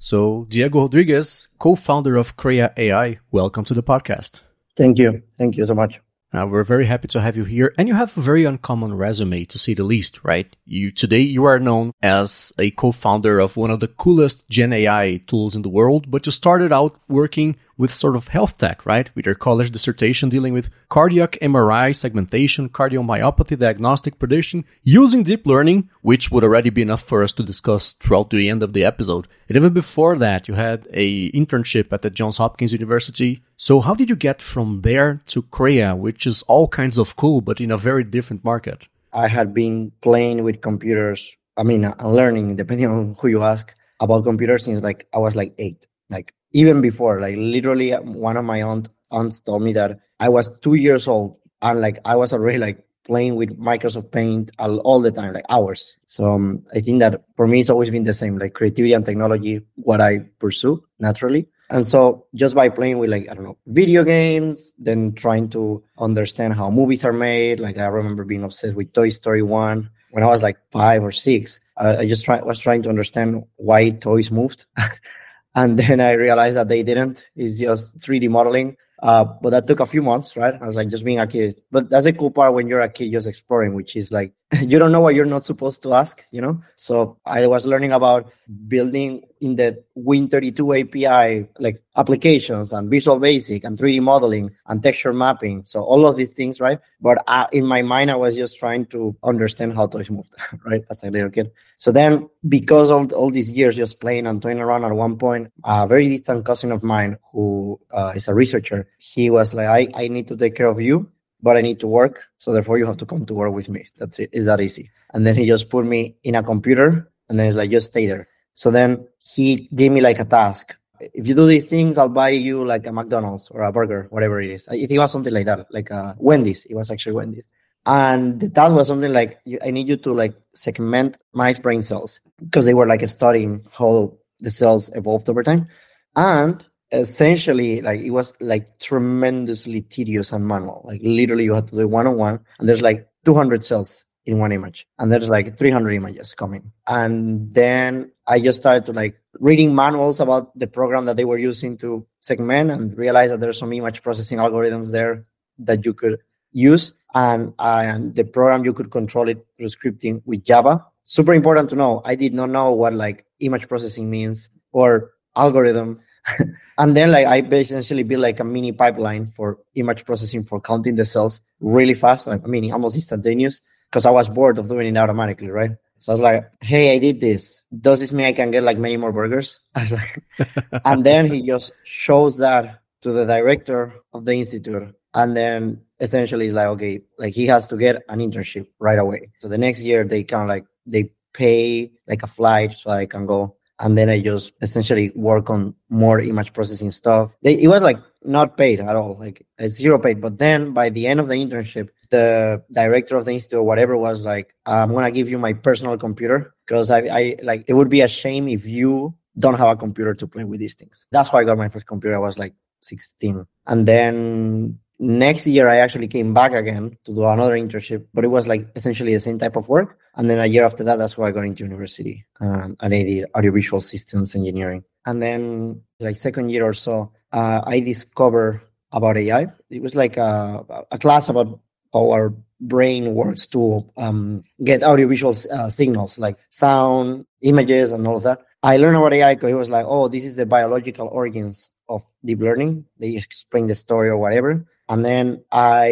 So, Diego Rodriguez, co-founder of Crea AI, welcome to the podcast. Thank you. Thank you so much. We're very happy to have you here, and you have a very uncommon resume, to say the least, right? Today you are known as a co-founder of one of the coolest Gen AI tools in the world, but you started out working with sort of health tech, right? With your college dissertation dealing with cardiac MRI segmentation, cardiomyopathy diagnostic prediction, using deep learning, which would already be enough for us to discuss throughout the end of the episode. And even before that, you had a internship at the Johns Hopkins University. So how did you get from there to Crea, which is all kinds of cool, but in a very different market? I had been playing with computers. Learning, depending on who you ask, about computers since I was 8. Even before, literally one of my aunts told me that I was 2 years old and I was already playing with Microsoft Paint all the time, hours. So I think that for me, it's always been the same, creativity and technology, what I pursue naturally. And so just by playing with video games, then trying to understand how movies are made. I remember being obsessed with Toy Story 1 when I was 5 or 6. I just was trying to understand why toys moved. And then I realized that they didn't. It's just 3D modeling. But that took a few months, right? I was just being a kid. But that's the cool part when you're a kid just exploring, which is you don't know what you're not supposed to ask, So I was learning about building in the Win32 API, applications and Visual Basic and 3D modeling and texture mapping. So all of these things, right? But in my mind, I was just trying to understand how toys moved, right? As a little kid. So then because of all these years just playing and toying around, at one point, a very distant cousin of mine who is a researcher, he was I need to take care of you, but I need to work. So therefore you have to come to work with me. That's it. It's that easy. And then he just put me in a computer and then it's just stay there. So then he gave me a task. If you do these things, I'll buy you a McDonald's or a burger, whatever it is. It was something like that, Wendy's. It was actually Wendy's. And the task was something I need you to segment mice brain cells because they were studying how the cells evolved over time. And essentially, it was tremendously tedious and manual. Literally you had to do one-on-one and there's 200 cells in one image and there's 300 images coming. And then I just started to reading manuals about the program that they were using to segment and realized that there's some image processing algorithms there that you could use. And the program, you could control it through scripting with Java. Super important to know. I did not know what image processing means or algorithm. And then I essentially built a mini pipeline for image processing for counting the cells really fast. Almost instantaneous because I was bored of doing it automatically, right? So I was hey, I did this. Does this mean I can get many more burgers? I was and then he just shows that to the director of the institute. And then essentially it's okay, he has to get an internship right away. So the next year they they pay a flight so I can go. And then I just essentially work on more image processing stuff. It was not paid at all, zero paid. But then by the end of the internship, the director of the institute or whatever was I'm going to give you my personal computer because I it would be a shame if you don't have a computer to play with these things. That's why I got my first computer. I was 16. And then next year, I actually came back again to do another internship, but it was essentially the same type of work. And then a year after that, that's why I got into university and I did audiovisual systems engineering. And then second year or so, I discovered about AI. It was a class about how our brain works to get audiovisual signals like sound, images, and all of that. I learned about AI because it was this is the biological organs of deep learning. They explain the story or whatever. And then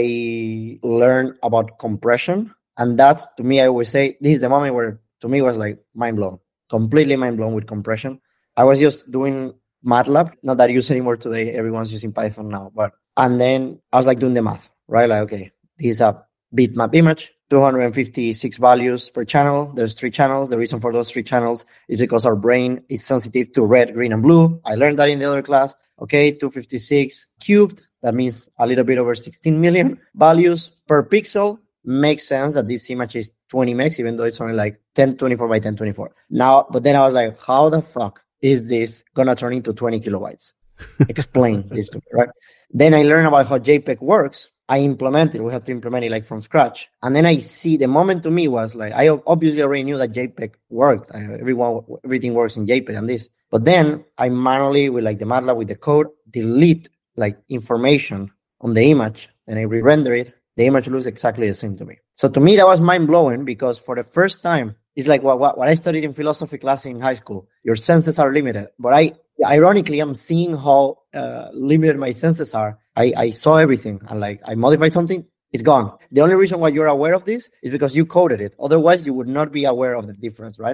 I learned about compression. And that's, to me, I always say, this is the moment where, to me, it was mind blown, completely mind blown with compression. I was just doing MATLAB, not that I use anymore today. Everyone's using Python now. And then I was doing the math, right? Okay, this is a bitmap image, 256 values per channel. There's 3 channels. The reason for those 3 channels is because our brain is sensitive to red, green, and blue. I learned that in the other class. Okay, 256 cubed. That means a little bit over 16 million values per pixel. Makes sense that this image is 20 megs, even though it's only 1024 by 1024. Now, but then I was how the fuck is this gonna turn into 20 kilobytes? Explain this to me, right? Then I learned about how JPEG works. I implemented. We had to implement it like from scratch. And then I see the moment to me was like, I obviously already knew that JPEG worked. Everything works in JPEG and this. But then I manually, with like the MATLAB, with the code, delete like information on the image, and I re-render it. The image looks exactly the same to me. So to me, that was mind-blowing, because for the first time, it's like what I studied in philosophy class in high school. Your senses are limited. But ironically, I'm seeing how limited my senses are. I saw everything, and like I modified something, it's gone. The only reason why you're aware of this is because you coded it. Otherwise, you would not be aware of the difference, right?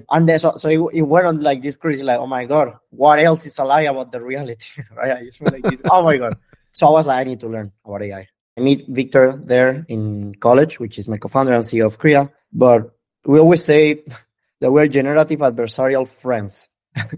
So it went on like this crazy, like, oh my God, what else is a lie about the reality, right? I just feel like this, oh my God. So I was like, I need to learn about AI. I meet Victor there in college, which is my co-founder and CEO of Krea. But we always say that we're generative adversarial friends.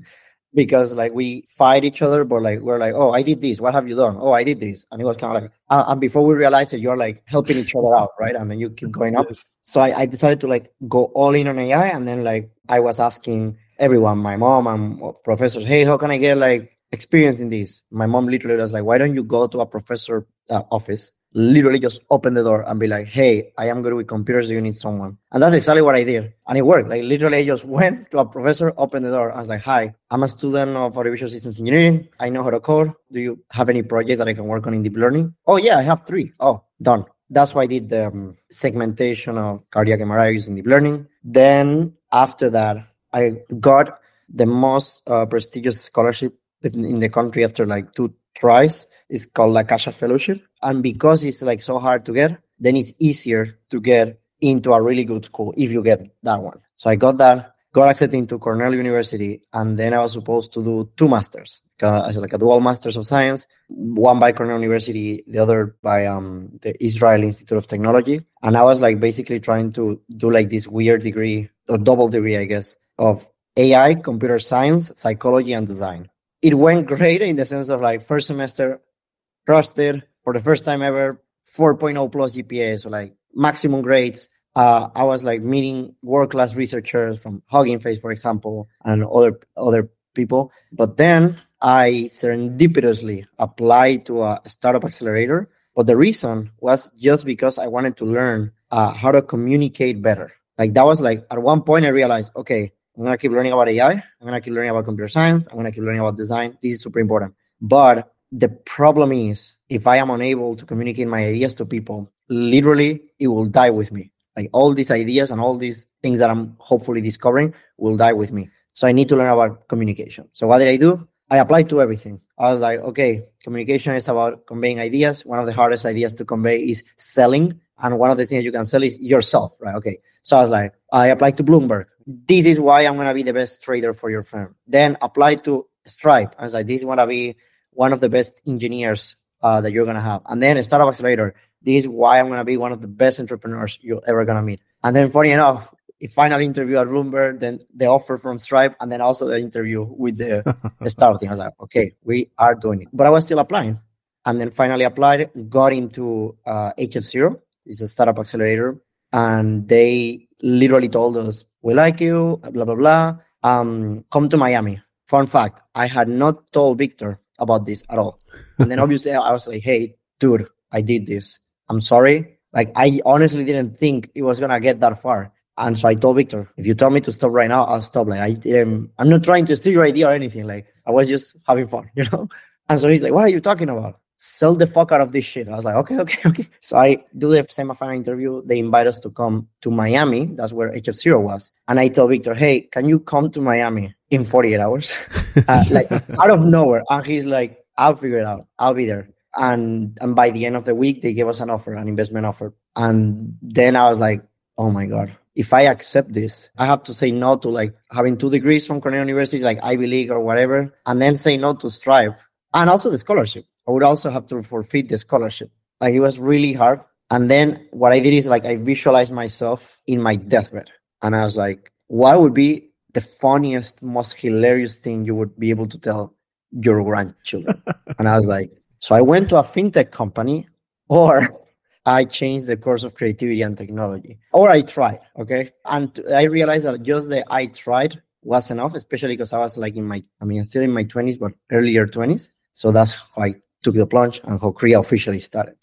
Because like we fight each other, but like we're like, oh, I did this. What have you done? Oh, I did this. And it was kind of like, and before we realized it, you're like helping each other out, right? And then you keep going up. Yes. So I decided to like go all in on AI. And then like I was asking everyone, my mom and professors, hey, how can I get like experience in this? My mom literally was like, why don't you go to a professor office? Literally just open the door and be like, hey, I am good with computers. Do you need someone? And that's exactly what I did. And it worked. Like literally I just went to a professor, opened the door. I was like, hi, I'm a student of artificial systems engineering. I know how to code. Do you have any projects that I can work on in deep learning? Oh yeah, I have 3. Oh, done. That's why I did the segmentation of cardiac MRI using deep learning. Then after that, I got the most prestigious scholarship in the country after like 2 tries. It's called La Caixa Fellowship. And because it's like so hard to get, then it's easier to get into a really good school if you get that one. So I got that, got accepted into Cornell University, and then I was supposed to do 2 masters. As like a dual masters of science, one by Cornell University, the other by the Israel Institute of Technology. And I was like basically trying to do like this weird degree, or double degree, I guess, of AI, computer science, psychology, and design. It went great in the sense of like first semester, crushed it for the first time ever, 4.0 plus GPA, so like maximum grades. I was like meeting world-class researchers from Hugging Face, for example, and other people. But then I serendipitously applied to a startup accelerator. But the reason was just because I wanted to learn how to communicate better. Like that was like, at one point I realized, okay, I'm going to keep learning about AI. I'm going to keep learning about computer science. I'm going to keep learning about design. This is super important. But the problem is, if I am unable to communicate my ideas to people, literally, it will die with me. Like all these ideas and all these things that I'm hopefully discovering will die with me. So I need to learn about communication. So what did I do? I applied to everything. I was like, okay, communication is about conveying ideas. One of the hardest ideas to convey is selling. And one of the things you can sell is yourself, right? Okay. So I was like, I applied to Bloomberg. This is why I'm going to be the best trader for your firm. Then applied to Stripe. I was like, this is going to be one of the best engineers that you're going to have. And then Startup Accelerator. This is why I'm going to be one of the best entrepreneurs you're ever going to meet. And then funny enough, a final interview at Bloomberg, then the offer from Stripe, and then also the interview with the startup team. I was like, okay, we are doing it. But I was still applying. And then finally applied, got into HF0. It's a startup accelerator. And they literally told us, we like you, blah, blah, blah. Come to Miami. Fun fact, I had not told Victor about this at all. And then obviously I was like, hey, dude, I did this. I'm sorry. Like, I honestly didn't think it was going to get that far. And so I told Victor, if you tell me to stop right now, I'll stop. Like, I'm not trying to steal your idea or anything. Like, I was just having fun, you know? And so he's like, what are you talking about? Sell the fuck out of this shit. I was like, okay. So I do the semi-final interview. They invite us to come to Miami. That's where HF0 was. And I tell Victor, hey, can you come to Miami in 48 hours? Like, out of nowhere. And he's like, I'll figure it out. I'll be there. And by the end of the week, they gave us an offer, an investment offer. And then I was like, oh my God, if I accept this, I have to say no to like having 2 degrees from Cornell University, like Ivy League or whatever, and then say no to Stripe and also the scholarship. I would also have to forfeit the scholarship. Like, it was really hard. And then what I did is like, I visualized myself in my deathbed. And I was like, what would be the funniest, most hilarious thing you would be able to tell your grandchildren? And I was like, so I went to a fintech company, or I changed the course of creativity and technology, or I tried. Okay. And I realized that just the I tried was enough, especially because I was like still in my 20s, but earlier 20s. So that's how I took the plunge and how Krea officially started.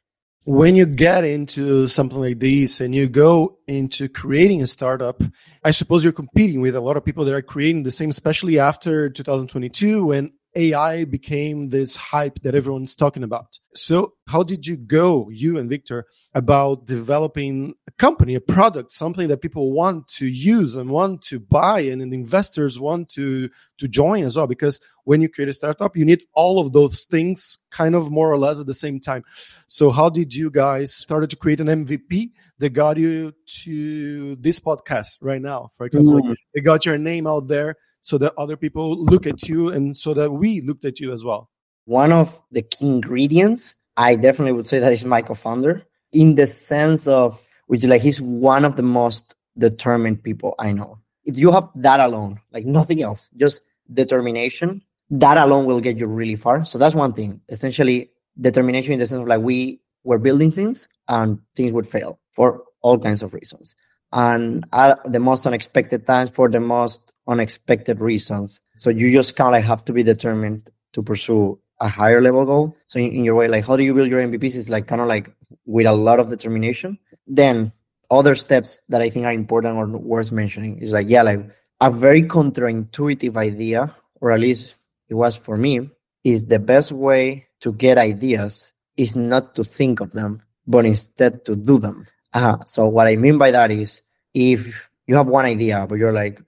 when you get into something like this and you go into creating a startup, I suppose you're competing with a lot of people that are creating the same, especially after 2022 when AI became this hype that everyone's talking about. So how did you go, you and Victor, about developing a company, a product, something that people want to use and want to buy and investors want to join as well? Because when you create a startup, you need all of those things kind of more or less at the same time. So how did you guys started to create an MVP that got you to this podcast right now? For example, they got your name out there so that other people look at you and so that we looked at you as well. One of the key ingredients, I definitely would say that is my co-founder, in the sense of, which like he's one of the most determined people I know. If you have that alone, like nothing else, just determination, that alone will get you really far. So that's one thing. Essentially, determination in the sense of like we were building things and things would fail for all kinds of reasons. And at the most unexpected times for the most unexpected reasons. So you just kind of like have to be determined to pursue a higher level goal. So in your way, like how do you build your MVPs is like kind of like with a lot of determination. Then other steps that I think are important or worth mentioning is like, yeah, like a very counterintuitive idea, or at least it was for me, is the best way to get ideas is not to think of them, but instead to do them. So what I mean by that is if you have one idea, but you're like,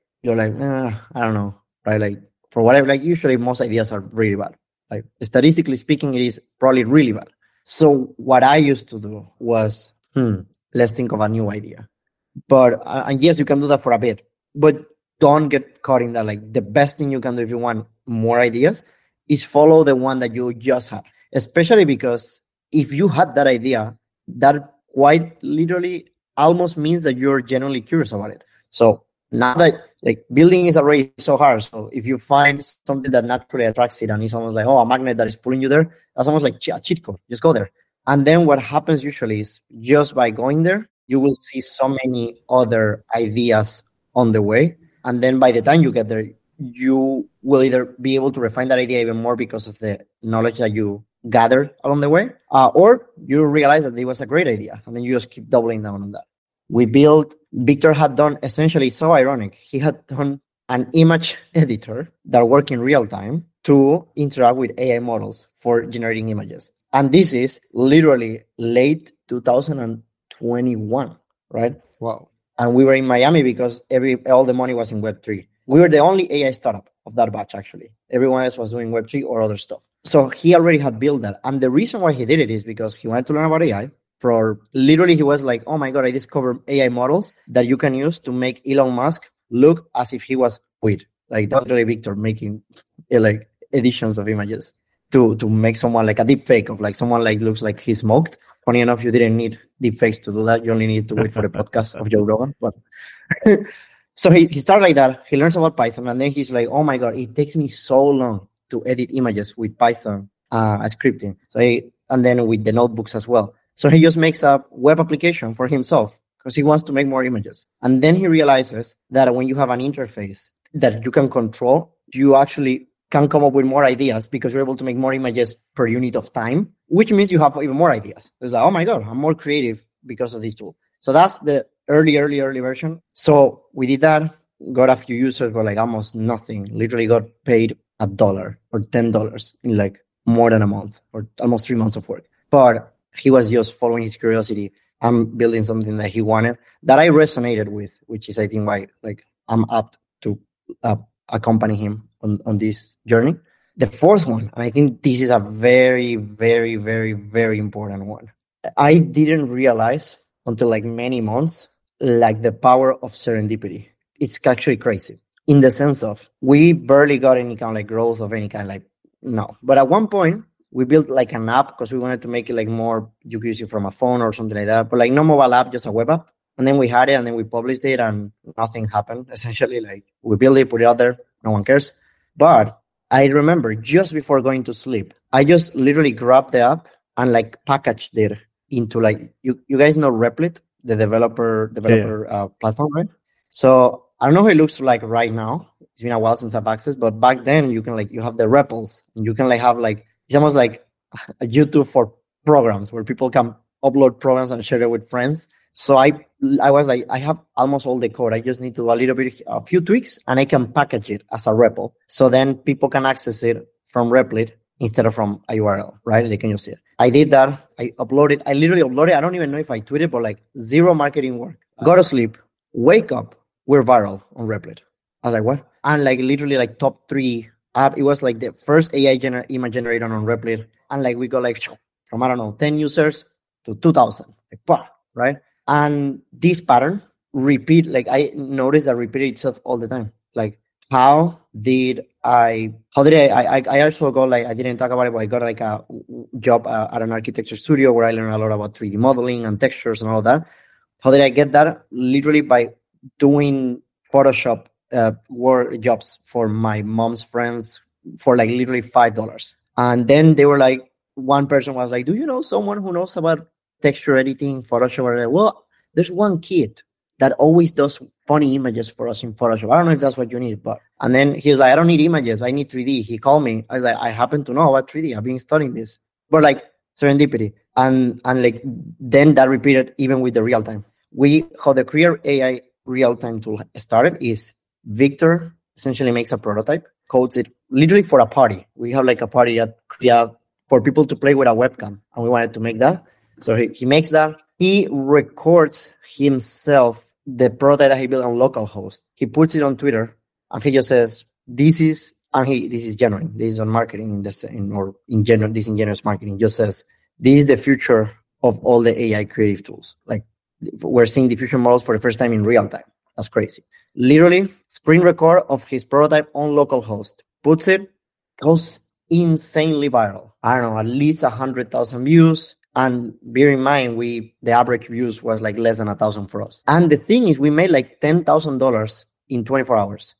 I don't know, right? Like for whatever, like usually most ideas are really bad. Like statistically speaking, it is probably really bad. So what I used to do was, let's think of a new idea. But, and yes, you can do that for a bit, but don't get caught in that. Like the best thing you can do if you want more ideas is follow the one that you just had, especially because if you had that idea, that quite literally almost means that you're genuinely curious about it. So now that like building is already so hard. So if you find something that naturally attracts it and it's almost like, oh, a magnet that is pulling you there, that's almost like a cheat code. Just go there. And then what happens usually is just by going there, you will see so many other ideas on the way. And then by the time you get there, you will either be able to refine that idea even more because of the knowledge that you gathered along the way, or you realize that it was a great idea. And then you just keep doubling down on that. Victor had done essentially so ironic. He had done an image editor that worked in real time to interact with AI models for generating images. And this is literally late 2021, right? Wow. And we were in Miami because all the money was in Web3. We were the only AI startup of that batch, actually. Everyone else was doing Web3 or other stuff. So he already had built that. And the reason why he did it is because he wanted to learn about AI. He was like, oh my God, I discovered AI models that you can use to make Elon Musk look as if he was weird. Like Dr. Victor making like editions of images to make someone like a deep fake of like someone like looks like he smoked. Funny enough, you didn't need deep fakes to do that. You only need to wait for the podcast of Joe Rogan. But so he started like that. He learns about Python and then he's like, oh my God, it takes me so long to edit images with Python scripting. And then with the notebooks as well. So he just makes a web application for himself because he wants to make more images. And then he realizes that when you have an interface that you can control, you actually can come up with more ideas because you're able to make more images per unit of time, which means you have even more ideas. It's like, oh my God, I'm more creative because of this tool. So that's the early version. So we did that, got a few users, but like almost nothing. Literally got paid $1 or $10 in like more than a month or almost 3 months of work. But he was just following his curiosity and building something that he wanted that I resonated with, which is I think why like I'm apt to accompany him on this journey. The fourth one, and I think this is a very, very, very, very important one. I didn't realize until like many months, like the power of serendipity. It's actually crazy in the sense of we barely got any kind of like growth of any kind, like no. But at one point, we built like an app because we wanted to make it like more, you could use it from a phone or something like that, but like no mobile app, just a web app. And then we had it and then we published it and nothing happened. Essentially, like we built it, put it out there, no one cares. But I remember just before going to sleep, I just literally grabbed the app and like packaged it into like, you guys know Replit, the developer platform, right? So I don't know how it looks like right now. It's been a while since I've accessed, but back then you can like, you have the REPLs and you can like have like, it's almost like a YouTube for programs where people can upload programs and share it with friends. So I was like, I have almost all the code. I just need to do a few tweaks, and I can package it as a REPL. So then people can access it from Replit instead of from a URL, right? They can just see it. I did that. I uploaded. I literally uploaded. I don't even know if I tweeted, but like zero marketing work. Go to sleep, wake up, we're viral on Replit. I was like, what? And like literally like top 3 app. It was like the first AI image generator on Replit. And like we got like from, I don't know, 10 users to 2,000. Like, bah, right? And this pattern I noticed that repeated itself all the time. Like, how did I also got like, I didn't talk about it, but I got like a job at an architecture studio where I learned a lot about 3D modeling and textures and all of that. How did I get that? Literally by doing Photoshop work jobs for my mom's friends for like literally $5. And then they were like, one person was like, do you know someone who knows about texture editing, Photoshop? Well, there's one kid that always does funny images for us in Photoshop. I don't know if that's what you need, but, and then he was like, I don't need images. I need 3D. He called me. I was like, I happen to know about 3D. I've been studying this, but like serendipity. And like, then that repeated even with the real time. How the Krea AI real time tool started is Victor essentially makes a prototype, codes it literally for a party. We have like a party at Krea for people to play with a webcam, and we wanted to make that. So he makes that. He records himself the prototype that he built on localhost. He puts it on Twitter, and he just says, this is genuine. This is on marketing this ingenious marketing. Just says, this is the future of all the AI creative tools. Like, we're seeing diffusion models for the first time in real time. That's crazy. Literally, screen record of his prototype on localhost. Puts it, goes insanely viral. I don't know, at least 100,000 views. And bear in mind, the average views was like less than 1,000 for us. And the thing is, we made like $10,000 in 24 hours.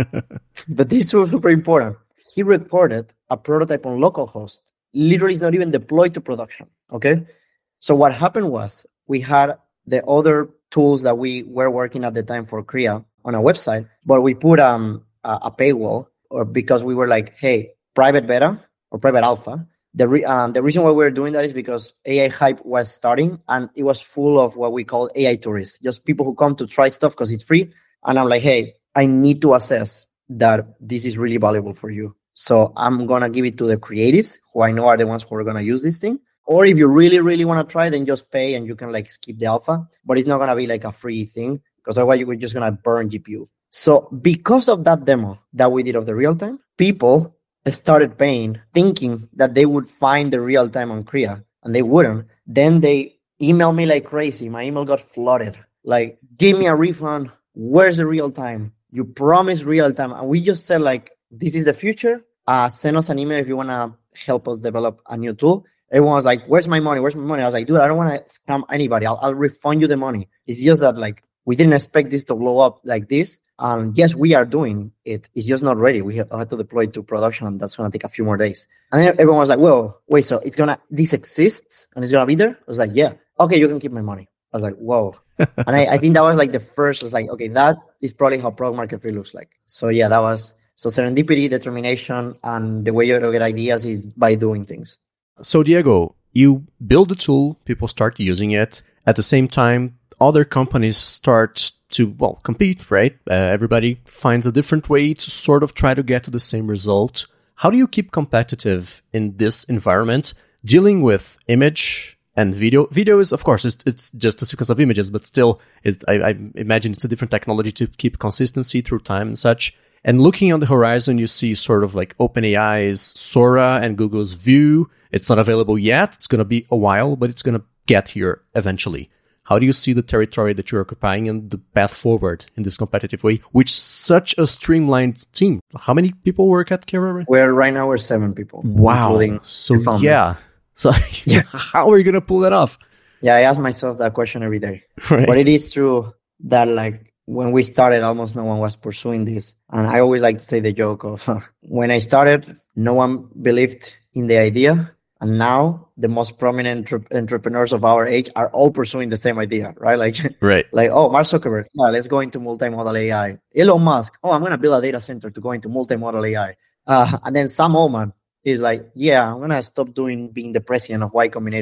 But this was super important. He recorded a prototype on localhost. Literally, it's not even deployed to production. Okay. So what happened was we had the other tools that we were working at the time for Krea on a website, but we put a paywall, or because we were like, hey, private beta or private alpha. The reason why we're doing that is because AI hype was starting, and it was full of what we call AI tourists, just people who come to try stuff because it's free. And I'm like, hey, I need to assess that this is really valuable for you. So I'm going to give it to the creatives who I know are the ones who are going to use this thing. Or if you really, really want to try, then just pay and you can like skip the alpha. But it's not going to be like a free thing, because otherwise you're just going to burn GPU. So because of that demo that we did of the real time, people started paying, thinking that they would find the real time on Krea, and they wouldn't. Then they emailed me like crazy. My email got flooded. Like, give me a refund. Where's the real time? You promised real time. And we just said like, this is the future. Send us an email if you want to help us develop a new tool. Everyone was like, where's my money? Where's my money? I was like, dude, I don't want to scam anybody. I'll refund you the money. It's just that like, we didn't expect this to blow up like this. Yes, we are doing it. It's just not ready. We have to deploy it to production, and that's going to take a few more days. And then everyone was like, whoa, wait, so this exists and it's going to be there? I was like, yeah. Okay, you can keep my money. I was like, whoa. And I think that was like the first, was like, okay, that is probably how product market fit looks like. So yeah, so serendipity, determination, and the way you get ideas is by doing things. So Diego, you build the tool, people start using it. At the same time, other companies start to, compete, right? Everybody finds a different way to sort of try to get to the same result. How do you keep competitive in this environment, dealing with image and video? Video is, of course, it's just a sequence of images, but still, I imagine it's a different technology to keep consistency through time and such. And looking on the horizon, you see sort of like OpenAI's Sora and Google's View. It's not available yet. It's going to be a while, but it's going to get here eventually. How do you see the territory that you're occupying and the path forward in this competitive way, with such a streamlined team? How many people work at Krea? Right now we're 7 people. Wow. So yeah. So yeah. How are you going to pull that off? Yeah, I ask myself that question every day. Right. But it is true that like when we started, almost no one was pursuing this. And I always like to say the joke of when I started, no one believed in the idea. And now the most prominent entrepreneurs of our age are all pursuing the same idea, right? Right. Like, oh, Mark Zuckerberg, yeah, let's go into multimodal AI. Elon Musk, oh, I'm going to build a data center to go into multimodal AI. And then Sam Altman is like, yeah, I'm going to stop being the president of Y Combinator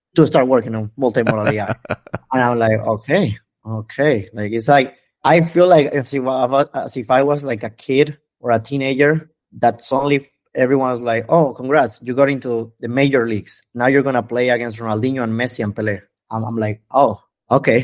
to start working on multimodal AI. And I'm like, okay. Like, it's like, I feel like as if I was like a kid or a teenager that suddenly everyone's like, oh, congrats, you got into the major leagues. Now you're going to play against Ronaldinho and Messi and Pelé. I'm like, oh, okay.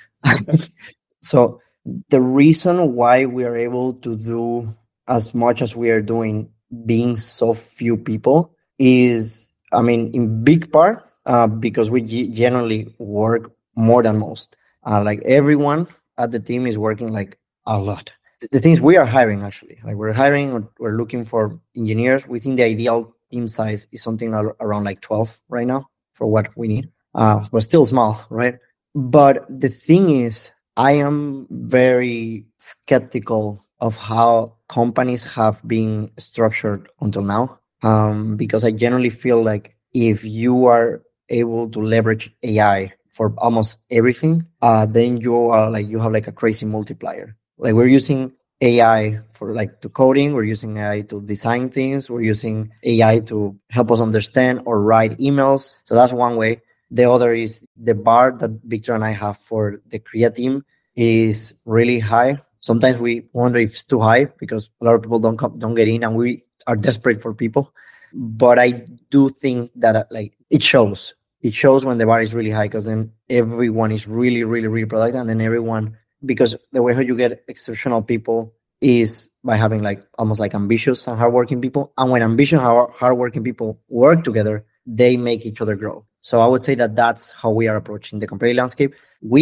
So the reason why we are able to do as much as we are doing, being so few people, is, I mean, in big part, because we generally work more than most. Like everyone at the team is working like a lot. The thing is, we are hiring actually. Like we're hiring, we're looking for engineers. We think the ideal team size is something around like 12 right now for what we need. But still small, right? But the thing is, I am very skeptical of how companies have been structured until now, because I generally feel like if you are able to leverage AI for almost everything, then you have like a crazy multiplier. Like we're using AI for like to coding, we're using AI to design things, we're using AI to help us understand or write emails. So that's one way. The other is the bar that Victor and I have for the Krea team is really high. Sometimes we wonder if it's too high because a lot of people don't get in, and we are desperate for people. But I do think that like it shows when the bar is really high, because then everyone is really, really, really productive, and then everyone, because the way how you get exceptional people is by having like almost like ambitious and hardworking people. And when ambitious and hardworking people work together, they make each other grow. So I would say that that's how we are approaching the competitive landscape.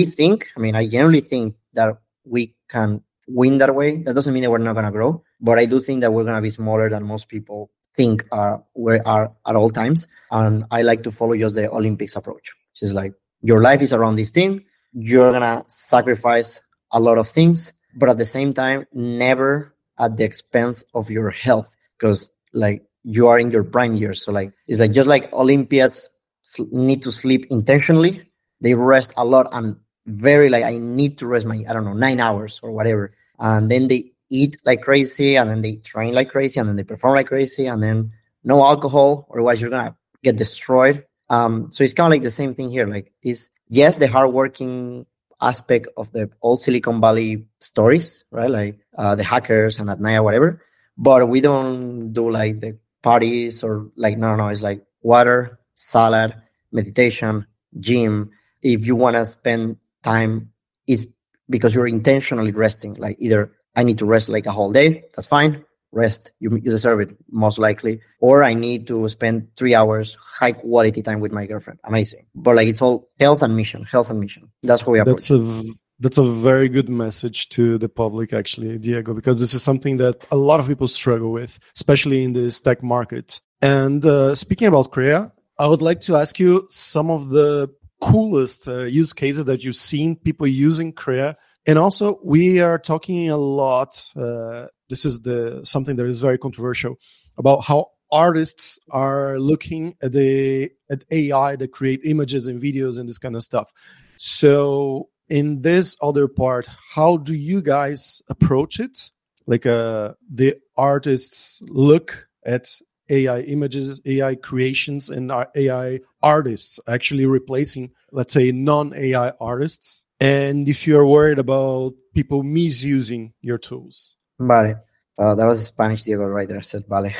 I generally think that we can win that way. That doesn't mean that we're not going to grow, but I do think that we're going to be smaller than most people think we are at all times. And I like to follow just the Olympics approach, which is like your life is around this thing. You're going to sacrifice a lot of things, but at the same time, never at the expense of your health, because like you are in your prime years. So like, it's like just like Olympiads need to sleep intentionally. They rest a lot and very like, I need to rest 9 hours or whatever. And then they eat like crazy, and then they train like crazy, and then they perform like crazy, and then no alcohol, otherwise you're going to get destroyed. So it's kind of like the same thing here. Like, is yes, the hardworking aspect of the old Silicon Valley stories, right? Like the hackers and at night or whatever, but we don't do like the parties or like, no, it's like water, salad, meditation, gym. If you want to spend time, is because you're intentionally resting. Like either I need to rest like a whole day, that's fine. Rest, you deserve it most likely. Or I need to spend 3 hours high quality time with my girlfriend. Amazing. But like it's all health and mission. That's what we approach. That's a very good message to the public, actually, Diego, because this is something that a lot of people struggle with, especially in this tech market. And speaking about Krea, I would like to ask you some of the coolest use cases that you've seen people using Krea. And also, we are talking a lot, this is something that is very controversial, about how artists are looking at AI that create images and videos and this kind of stuff. So in this other part, how do you guys approach it? Like the artists look at AI images, AI creations, and AI artists actually replacing, let's say, non-AI artists. And if you're worried about people misusing your tools. Vale. That was Spanish, Diego, right there. Said vale.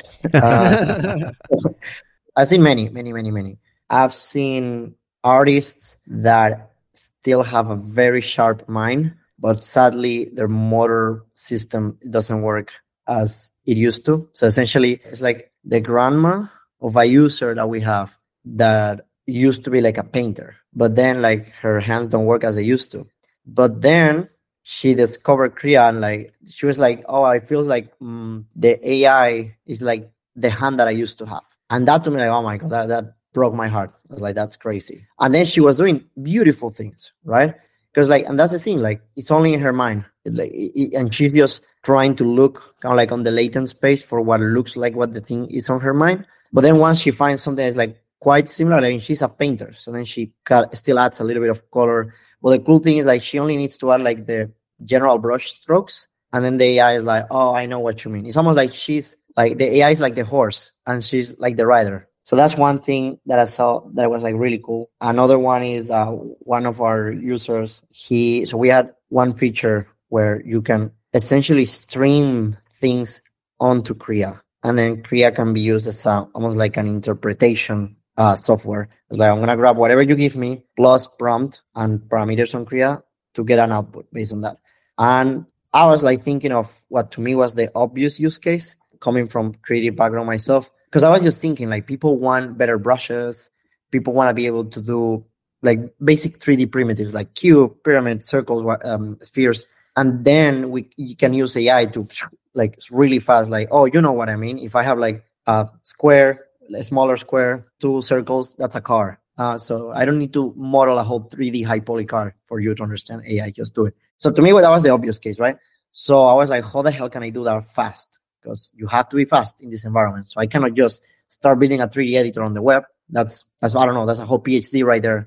I've seen many. I've seen artists that still have a very sharp mind, but sadly, their motor system doesn't work as it used to. So essentially, it's like the grandma of a user that we have that used to be like a painter, but then like her hands don't work as they used to. But then she discovered Krea, and like she was like, oh, I feel like the AI is like the hand that I used to have. And that to me, like, oh my God, that broke my heart. I was like, that's crazy. And then she was doing beautiful things, right? Because like, and that's the thing, like it's only in her mind. And she's just trying to look kind of like on the latent space for what looks like what the thing is on her mind. But then once she finds something that's like quite similar, like she's a painter, so then she still adds a little bit of color. But the cool thing is like she only needs to add like the general brush strokes, and then the AI is like, oh, I know what you mean. It's almost like she's like the AI is like the horse and she's like the rider. So that's one thing that I saw that was like really cool. Another one is one of our users. So we had one feature where you can essentially stream things onto Kria, and then Kria can be used as almost like an interpretation software. It's like I'm gonna grab whatever you give me plus prompt and parameters on Kria to get an output based on that. And I was like thinking of what to me was the obvious use case coming from creative background myself. Because I was just thinking, like, people want better brushes. People want to be able to do, like, basic 3D primitives, like cube, pyramid, circles, spheres. And then you can use AI to, like, really fast, like, oh, you know what I mean? If I have, like, a square, a smaller square, 2 circles, that's a car. So I don't need to model a whole 3D high poly car for you to understand AI. Just do it. So to me, that was the obvious case, right? So I was like, how the hell can I do that fast? Because you have to be fast in this environment. So I cannot just start building a 3D editor on the web. That's I don't know, that's a whole PhD right there.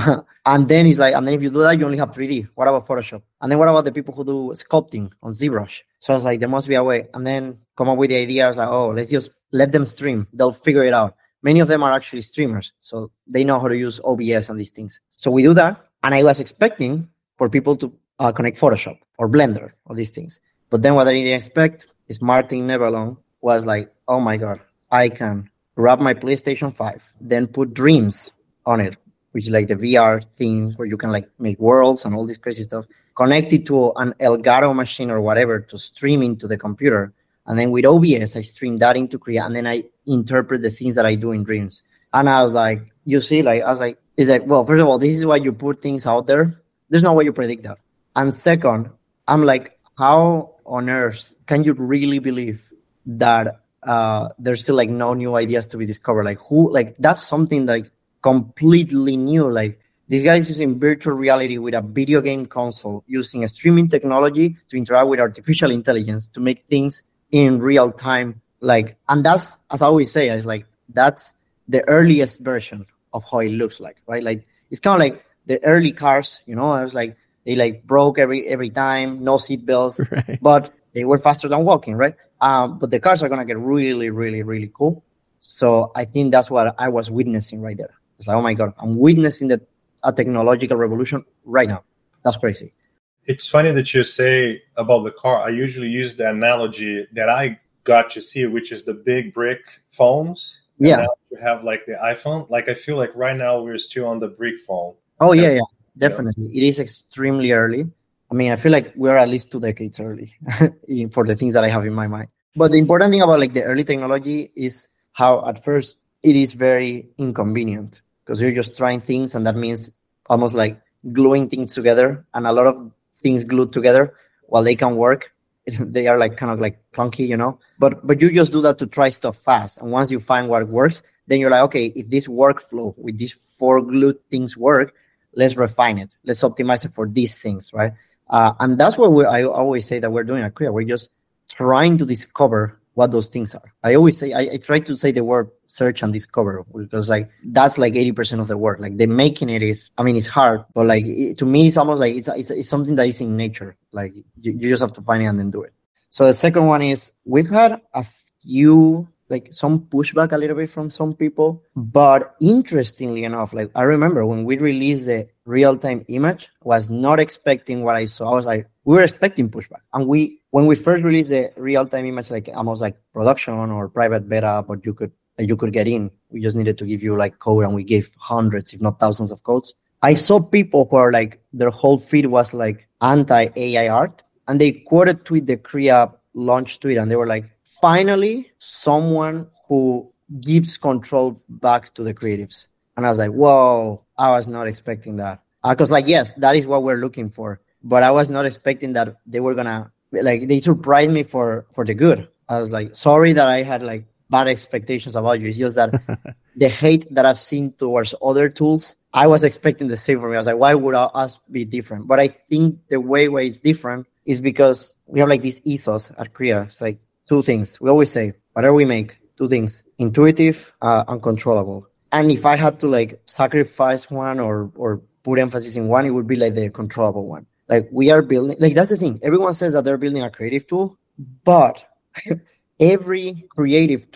And then it's like, and then if you do that, you only have 3D. What about Photoshop? And then what about the people who do sculpting on ZBrush? So I was like, there must be a way. And then come up with the idea. I was like, oh, let's just let them stream. They'll figure it out. Many of them are actually streamers, so they know how to use OBS and these things. So we do that. And I was expecting for people to connect Photoshop or Blender or these things. But then what I didn't expect is Martin Nebelong was like, oh my God, I can grab my PlayStation 5, then put Dreams on it, which is like the VR thing where you can like make worlds and all this crazy stuff, connect it to an Elgato machine or whatever to stream into the computer. And then with OBS, I stream that into Kria, and then I interpret the things that I do in Dreams. And I was like, you see, like, I was like, it's like, well, first of all, this is why you put things out there. There's no way you predict that. And second, I'm like, how on earth can you really believe that there's still like no new ideas to be discovered? Like who, like that's something like completely new. Like this guy is using virtual reality with a video game console, using a streaming technology to interact with artificial intelligence to make things in real time. Like, and that's, as I always say, it's like, that's the earliest version of how it looks like, right? Like, it's kind of like the early cars, you know, I was like, they like broke every time, no seat belts, right. But they were faster than walking, right? But the cars are going to get really, really, really cool. So I think that's what I was witnessing right there. It's like, oh my God, I'm witnessing a technological revolution right now. That's crazy. It's funny that you say about the car. I usually use the analogy that I got to see, which is the big brick phones. Yeah. Now you have like the iPhone. Like I feel like right now we're still on the brick phone. Oh, yeah. Definitely. It is extremely early. I mean, I feel like we're at least 2 decades early for the things that I have in my mind. But the important thing about like the early technology is how at first it is very inconvenient because you're just trying things, and that means almost like gluing things together, and a lot of things glued together, while they can work, they are like kind of like clunky, you know, but you just do that to try stuff fast. And once you find what works, then you're like, okay, if this workflow with these 4 glued things work, let's refine it. Let's optimize it for these things, right? And that's what I always say that we're doing at Kria. We're just trying to discover what those things are. I always say, I try to say the word search and discover, because like that's like 80% of the work. Like the making it is, I mean, it's hard, but like to me, it's almost like it's something that is in nature. Like you just have to find it and then do it. So the second one is we've had a few, like some pushback a little bit from some people, but interestingly enough, like I remember when we released the real-time image, was not expecting what I saw. I was like, we were expecting pushback. And when we first released the real-time image, like almost like production or private beta, but you could get in. We just needed to give you like code, and we gave hundreds, if not thousands of codes. I saw people who are like, their whole feed was like anti-AI art, and they quoted tweet the Kria launch tweet, and they were like, finally, someone who gives control back to the creatives. And I was like, whoa, I was not expecting that. Because like, yes, that is what we're looking for. But I was not expecting that they were going to, like, they surprised me for the good. I was like, sorry that I had like bad expectations about you. It's just that the hate that I've seen towards other tools, I was expecting the same for me. I was like, why would us be different? But I think the way it's different is because we have like this ethos at Kria. It's like 2 things. We always say, whatever we make, 2 things, intuitive, uncontrollable. And if I had to like sacrifice one or put emphasis in one, it would be like the controllable one. Like we are building, like that's the thing. Everyone says that they're building a creative tool, but every creative tool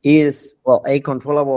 is, well, A, controllable,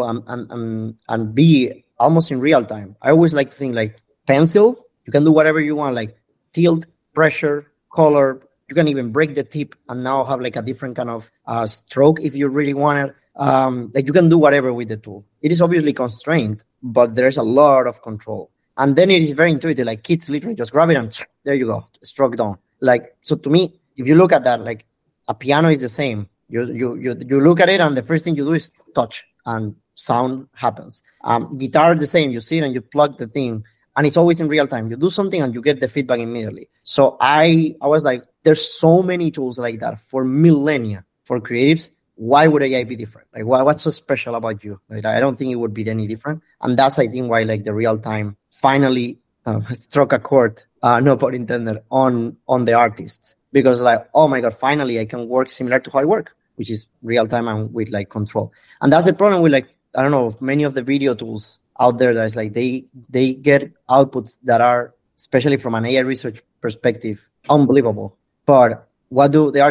and B, almost in real time. I always like to think like pencil, you can do whatever you want, like tilt, pressure, color. You can even break the tip and now have like a different kind of stroke if you really want it. Like you can do whatever with the tool. It is obviously constrained, but there's a lot of control. And then it is very intuitive. Like kids literally just grab it and there you go, stroke done. Like, so to me, if you look at that, like a piano is the same. You look at it and the first thing you do is touch and sound happens. Guitar the same. You sit and you plug the thing and it's always in real time. You do something and you get the feedback immediately. So I was like, there's so many tools like that for millennia for creatives. Why would AI be different? Like, what's so special about you? Like, I don't think it would be any different. And that's, I think, why like the real time finally struck a chord, no pun intended, on the artists. Because like, oh my God, finally I can work similar to how I work, which is real time and with like control. And that's the problem with like, I don't know, many of the video tools out there that's like they get outputs that are, especially from an AI research perspective, unbelievable. But what's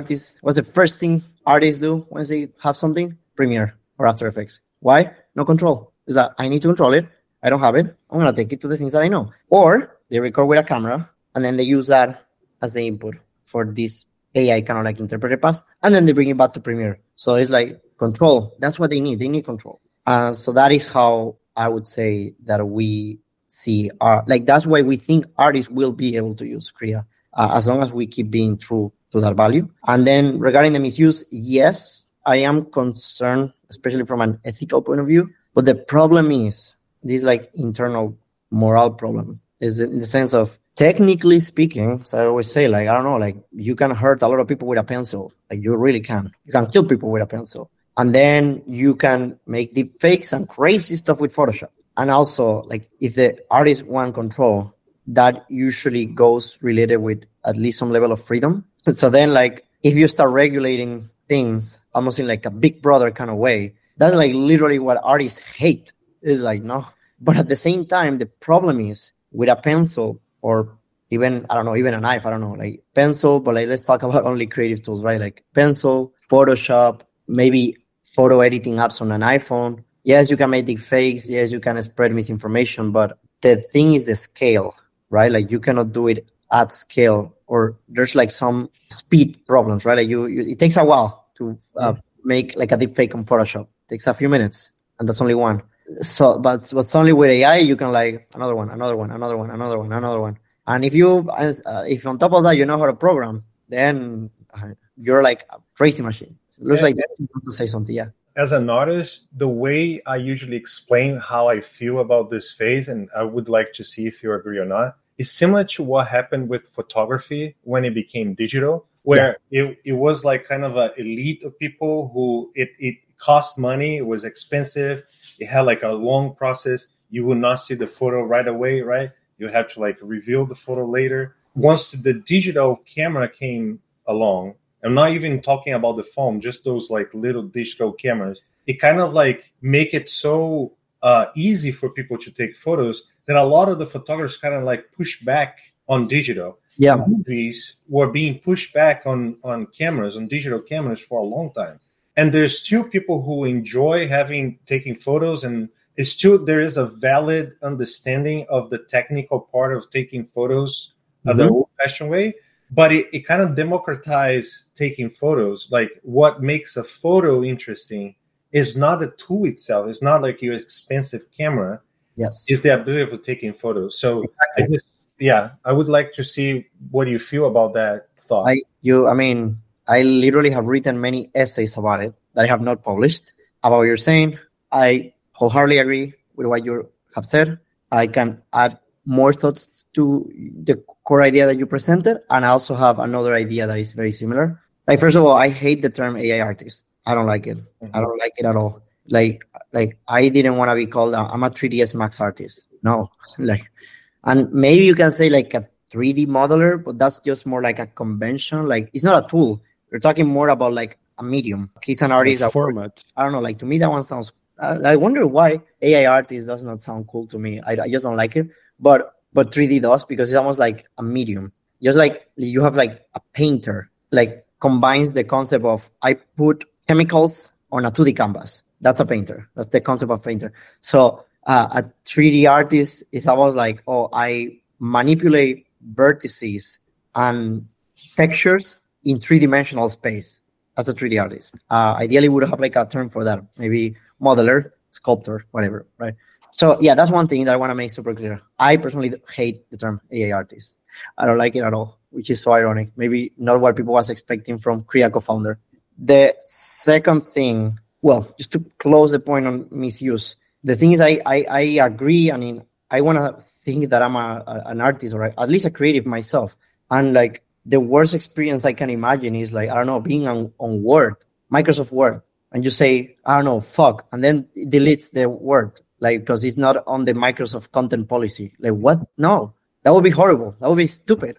the first thing artists do once they have something? Premiere or After Effects. Why? No control. Is that I need to control it. I don't have it. I'm going to take it to the things that I know. Or they record with a camera and then they use that as the input for this AI kind of like interpreted pass. And then they bring it back to Premiere. So it's like control. That's what they need. They need control. So that is how I would say that we see like that's why we think artists will be able to use Krea as long as we keep being true to that value. And then regarding the misuse, yes, I am concerned, especially from an ethical point of view. But the problem is this like internal moral problem is in the sense of technically speaking. So I always say like, I don't know, like you can hurt a lot of people with a pencil. Like you really can. You can kill people with a pencil. And then you can make deep fakes and crazy stuff with Photoshop. And also like if the artist want control, that usually goes related with at least some level of freedom. So then like if you start regulating things almost in like a big brother kind of way, that's like literally what artists hate. Is like, no. But at the same time, the problem is with a pencil or even, I don't know, even a knife, I don't know, like pencil, but like let's talk about only creative tools, right? Like pencil, Photoshop, maybe photo editing apps on an iPhone. Yes, you can make deep fakes. Yes, you can spread misinformation, but the thing is the scale, right? Like you cannot do it at scale, or there's like some speed problems, right? Like it takes a while to make like a deep fake on Photoshop. It takes a few minutes, and that's only one. So, but only with AI, you can like another one. And if on top of that you know how to program, then you're like a crazy machine. So it looks like you want to say something, yeah. As an artist, the way I usually explain how I feel about this phase, and I would like to see if you agree or not, is similar to what happened with photography when it became digital, where it was like kind of an elite of people who it cost money, it was expensive, it had like a long process. You would not see the photo right away, right? You have to like reveal the photo later. Once the digital camera came along, I'm not even talking about the phone, just those like little digital cameras. It kind of like make it so easy for people to take photos that a lot of the photographers kind of like push back on digital. Yeah, movies were being pushed back on cameras, on digital cameras for a long time. And there's still people who enjoy taking photos, and it's still there is a valid understanding of the technical part of taking photos the old-fashioned way. But it kind of democratized taking photos. Like what makes a photo interesting is not the tool itself. It's not like your expensive camera. Yes, It's the ability of taking photos. So exactly. I would like to see what you feel about that thought. I literally have written many essays about it that I have not published. About what you're saying, I wholeheartedly agree with what you have said. I can add more thoughts to the core idea that you presented, and I also have another idea that is very similar. Like, first of all, I hate the term AI artist. I don't like it. I don't like it at all. Like I didn't want to be called I'm a 3ds Max artist. No, and maybe you can say like a 3D modeler, but that's just more like a convention. Like it's not a tool. We're talking more about like a medium. He's an artist. A format. I don't know. Like to me, that one sounds. I wonder why AI artist does not sound cool to me. I just don't like it. But 3D does, because it's almost like a medium. Just like you have like a painter, like combines the concept of I put chemicals on a 2D canvas. That's a painter. That's the concept of painter. So a 3D artist is almost like, oh, I manipulate vertices and textures in three-dimensional space as a 3D artist. Ideally, we would have like a term for that, maybe modeler, sculptor, whatever, right? So yeah, that's one thing that I want to make super clear. I personally hate the term AI artist. I don't like it at all, which is so ironic. Maybe not what people was expecting from Krea co-founder. The second thing, well, just to close the point on misuse, the thing is I agree. I mean, I want to think that I'm an artist or at least a creative myself. And like the worst experience I can imagine is like, I don't know, being on Word, Microsoft Word, and you say, I don't know, fuck, and then it deletes the word, like, because it's not on the Microsoft content policy. Like, what? No, that would be horrible. That would be stupid.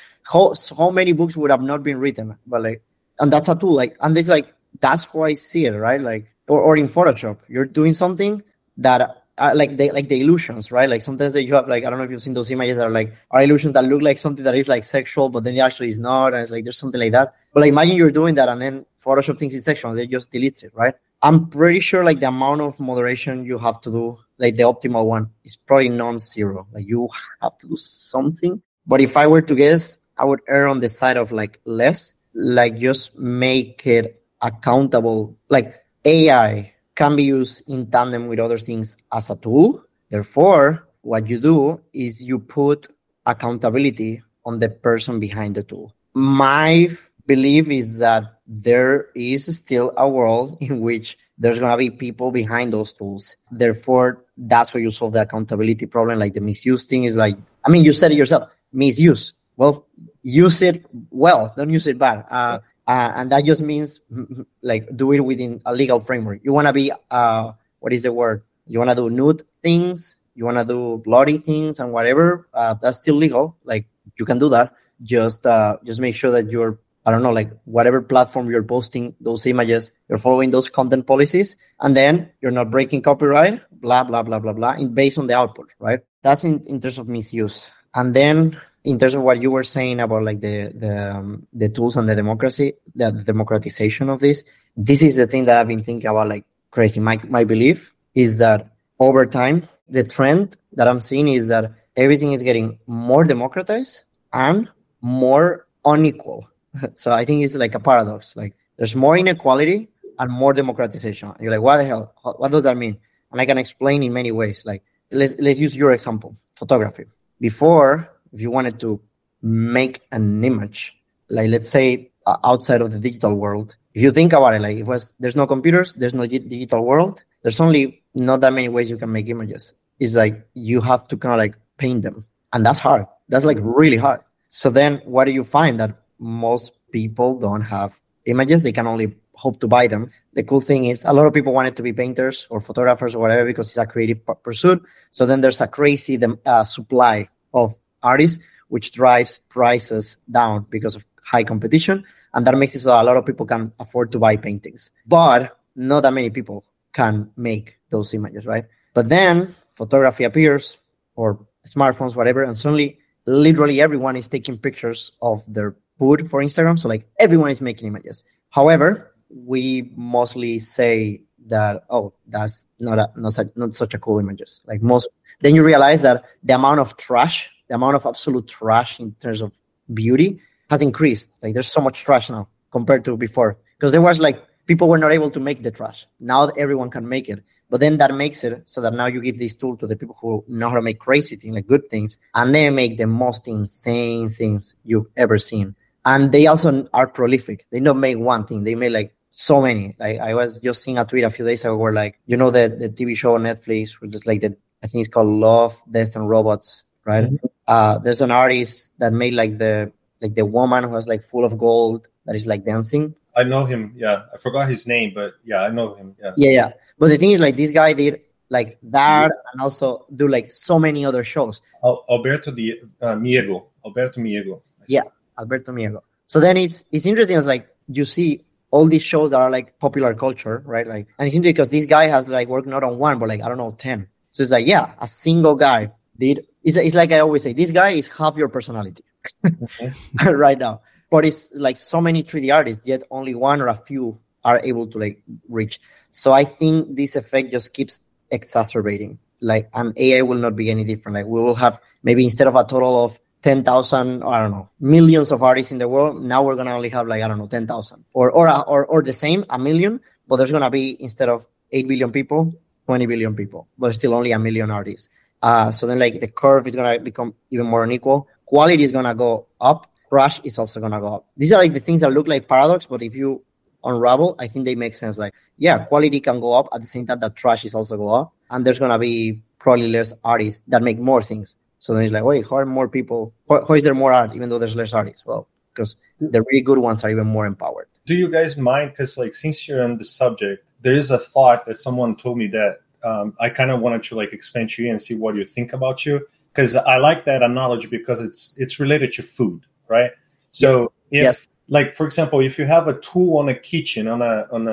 How many books would have not been written? But like, and that's a tool, like, and it's like, that's how I see it, right? Like, or in Photoshop, you're doing something that like the illusions, right? Like sometimes that you have like, I don't know if you've seen those images that are illusions that look like something that is like sexual, but then it actually is not. And it's like, there's something like that. But like, imagine you're doing that and then Photoshop thinks it's sexual and it just deletes it, right? I'm pretty sure like the amount of moderation you have to do, like the optimal one, is probably non-zero. Like you have to do something. But if I were to guess, I would err on the side of like less, like just make it accountable. Like AI can be used in tandem with other things as a tool. Therefore, what you do is you put accountability on the person behind the tool. My belief is that there is still a world in which there's going to be people behind those tools. Therefore, that's where you solve the accountability problem. Like the misuse thing is like, I mean, you said it yourself, misuse. Well, use it well, don't use it bad. And that just means like do it within a legal framework. You want to be, what is the word? You want to do nude things, you want to do bloody things and whatever. That's still legal. Like you can do that. Just make sure that you're, I don't know, like whatever platform you're posting those images, you're following those content policies, and then you're not breaking copyright, blah, blah, blah, blah, blah, based on the output, right? That's in terms of misuse. And then in terms of what you were saying about like the tools and the democracy, the democratization of this is the thing that I've been thinking about like crazy. My belief is that over time, the trend that I'm seeing is that everything is getting more democratized and more unequal. So I think it's like a paradox. Like there's more inequality and more democratization. You're like, what the hell? What does that mean? And I can explain in many ways. Like let's use your example, photography. Before, if you wanted to make an image, like let's say outside of the digital world, if you think about it, like there's no computers, there's no digital world, there's only not that many ways you can make images. It's like you have to kind of like paint them. And that's hard. That's like really hard. So then what do you find? That most people don't have images. They can only hope to buy them. The cool thing is a lot of people wanted to be painters or photographers or whatever because it's a creative pursuit. So then there's a crazy supply of artists, which drives prices down because of high competition. And that makes it so a lot of people can afford to buy paintings. But not that many people can make those images, right? But then photography appears or smartphones, whatever, and suddenly literally everyone is taking pictures of their food for Instagram. So like everyone is making images. However, we mostly say that, oh, that's not such a cool images. Like most, then you realize that the amount of trash, the amount of absolute trash in terms of beauty has increased. Like there's so much trash now compared to before. Because there was like, people were not able to make the trash. Now everyone can make it. But then that makes it so that now you give this tool to the people who know how to make crazy things, like good things, and they make the most insane things you've ever seen. And they also are prolific. They don't make one thing. They make like so many. Like I was just seeing a tweet a few days ago where like, you know, the TV show on Netflix, which is like I think it's called Love, Death and Robots, right? Mm-hmm. There's an artist that made like the woman who was like full of gold that is like dancing. I know him. Yeah. I forgot his name, but yeah, I know him. Yeah. Yeah. But the thing is, like, this guy did like that and also do like so many other shows. Alberto Miego. Yeah, Alberto Miego. So then it's interesting. It's like you see all these shows that are like popular culture, right? Like, and it's interesting because this guy has like worked not on one, but like, I don't know, 10. So it's like, yeah, a single guy did. It's like I always say, this guy is half your personality right now. But it's like so many 3D artists, yet only one or a few are able to like reach. So I think this effect just keeps exacerbating. Like, and AI will not be any different. Like, we will have maybe instead of a total of 10,000, I don't know, millions of artists in the world, now we're gonna only have like, I don't know, 10,000 or the same, a million, but there's gonna be, instead of 8 billion people, 20 billion people, but still only a million artists. So then like the curve is gonna become even more unequal. Quality is gonna go up. Trash is also gonna go up. These are like the things that look like paradox, but if you unravel, I think they make sense. Like, yeah, quality can go up at the same time that trash is also go up, and there's gonna be probably less artists that make more things. So then it's like, wait, how are more people? How is there more art even though there's less artists? Well, because the really good ones are even more empowered. Do you guys mind? Because like, since you're on the subject, there is a thought that someone told me that I kind of wanted to like explain to you and see what you think about you. Because I like that analogy because it's related to food, right? So if like, for example, if you have a tool on a kitchen, on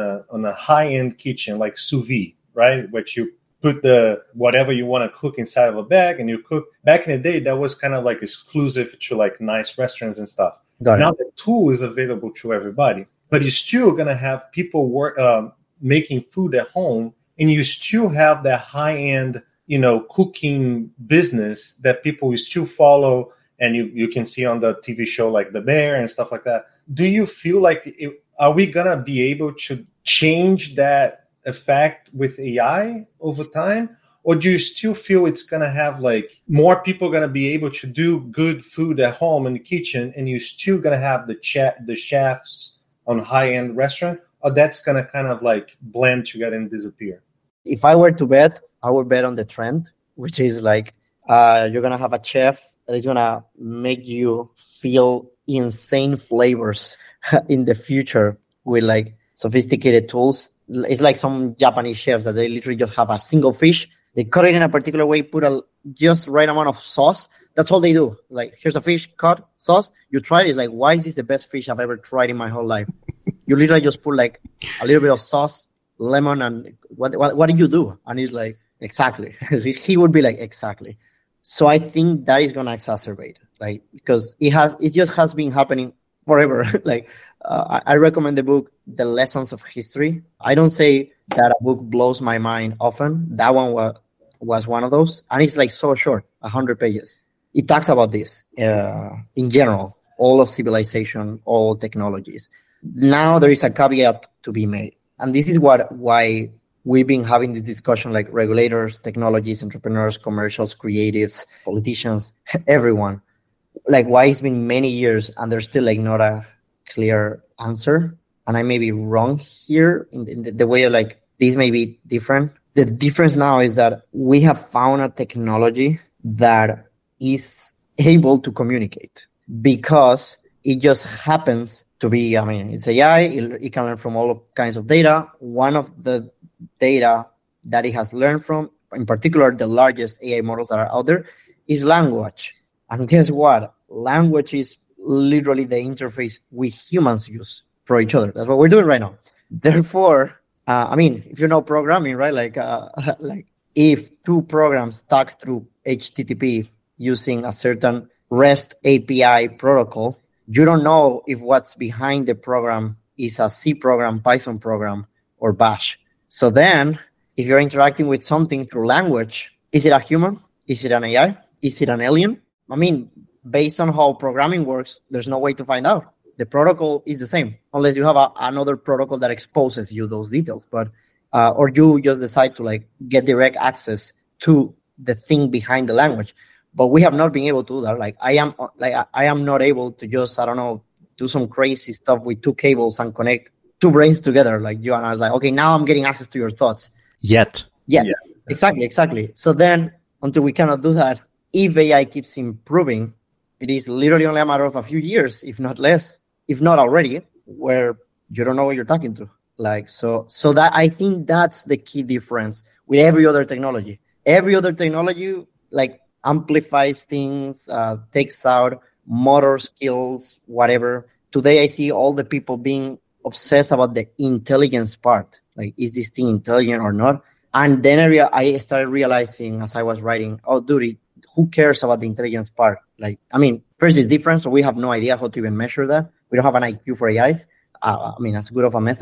a high-end kitchen like sous vide, right, which you put the whatever you want to cook inside of a bag and you cook. Back in the day, that was kind of like exclusive to like nice restaurants and stuff. Now the tool is available to everybody, but you're still gonna have people making food at home, and you still have that high-end, cooking business that people will still follow, and you can see on the TV show like The Bear and stuff like that. Do you feel like are we gonna be able to change that effect with AI over time, or do you still feel it's gonna have like more people gonna be able to do good food at home in the kitchen, and you're still gonna have the chefs on high-end restaurant, or that's gonna kind of like blend together and disappear? If I were to bet, I would bet on the trend, which is like you're gonna have a chef that is gonna make you feel insane flavors in the future with like sophisticated tools. It's like some Japanese chefs that they literally just have a single fish. They cut it in a particular way, put a just right amount of sauce. That's all they do. Like, here's a fish, cut, sauce. You try it. It's like, why is this the best fish I've ever tried in my whole life? You literally just put like a little bit of sauce, lemon, and what did you do? And he's like, exactly. He would be like, exactly. So I think that is going to exacerbate, like, because it just has been happening forever. Like, I recommend the book, The Lessons of History. I don't say that a book blows my mind often. That one was one of those. And it's like so short, 100 pages. It talks about this in general, all of civilization, all technologies. Now there is a caveat to be made. And this is why we've been having this discussion, like regulators, technologies, entrepreneurs, commercials, creatives, politicians, everyone. Like, why it's been many years and there's still like not a clear answer. And I may be wrong here in the way of like, these may be different. The difference now is that we have found a technology that is able to communicate because it just happens to be, it's AI. It can learn from all kinds of data. One of the data that it has learned from, in particular, the largest AI models that are out there, is language. And guess what? Language is literally the interface we humans use for each other. That's what we're doing right now. Therefore, if you know programming, right? Like if two programs talk through HTTP using a certain REST API protocol, you don't know if what's behind the program is a C program, Python program, or Bash. So then, if you're interacting with something through language, is it a human? Is it an AI? Is it an alien? Based on how programming works, there's no way to find out. The protocol is the same, unless you have another protocol that exposes you those details. But or you just decide to like get direct access to the thing behind the language. But we have not been able to do that. Like I am not able to just, do some crazy stuff with two cables and connect two brains together. Like you and I was like, okay, now I'm getting access to your thoughts. Yet. Yeah, exactly. So then until we cannot do that, if AI keeps improving, it is literally only a matter of a few years, if not less, if not already, where you don't know what you're talking to. Like, so that I think that's the key difference with every other technology. Every other technology, like, amplifies things, takes out motor skills, whatever. Today, I see all the people being obsessed about the intelligence part. Like, is this thing intelligent or not? And then I started realizing as I was writing, oh, dude, who cares about the intelligence part? Like, first it's different, so we have no idea how to even measure that. We don't have an IQ for AIs. As good of a method.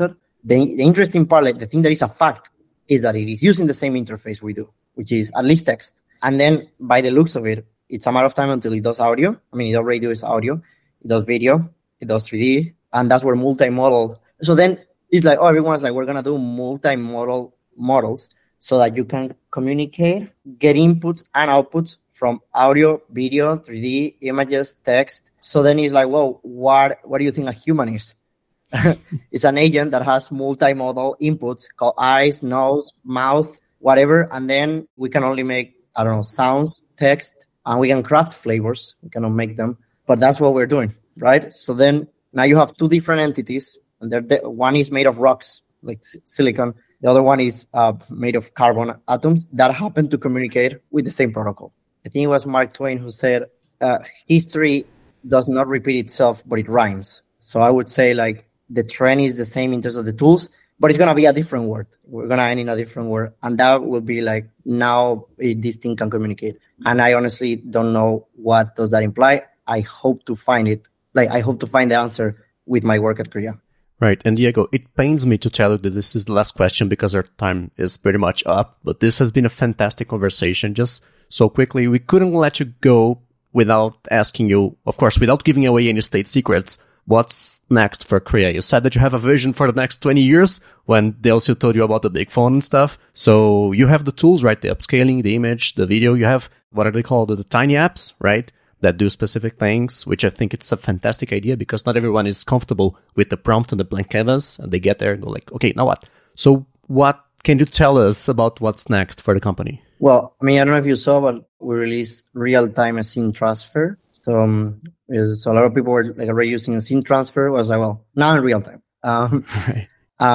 the interesting part, like the thing that is a fact, is that it is using the same interface we do, which is at least text. And then by the looks of it, it's a matter of time until it does audio. I mean, it already does audio, it does video, it does 3D, and that's where multimodal. So then it's like, oh, everyone's like, we're going to do multimodal models so that you can communicate, get inputs and outputs from audio, video, 3D, images, text. So then it's like, well, what do you think a human is? It's an agent that has multimodal inputs called eyes, nose, mouth, whatever. And then we can only make, I don't know, sounds, text, and we can craft flavors. We cannot make them, but that's what we're doing, right? So then now you have two different entities, and one is made of rocks, like silicon. The other one is made of carbon atoms that happen to communicate with the same protocol. I think it was Mark Twain who said, history does not repeat itself, but it rhymes. So I would say like the trend is the same in terms of the tools, but it's going to be a different word. We're going to end in a different word. And that will be like, now this thing can communicate. And I honestly don't know what does that imply. I hope to find it. Like, I hope to find the answer with my work at Kria. Right. And Diego, it pains me to tell you that this is the last question because our time is pretty much up. But this has been a fantastic conversation. Just so quickly, we couldn't let you go without asking you, of course, without giving away any state secrets. What's next for Kria? You said that you have a vision for the next 20 years when Delcio told you about the big phone and stuff. So you have the tools, right? The upscaling, the image, the video. You have, what are they called? The tiny apps, right? That do specific things, which I think it's a fantastic idea because not everyone is comfortable with the prompt and the blank canvas. And they get there and go like, okay, now what? So what can you tell us about what's next for the company? Well, I mean, I don't know if you saw, but we released real-time scene transfer. So a lot of people were like already using a scene transfer. Was like, well, now in real time. Right.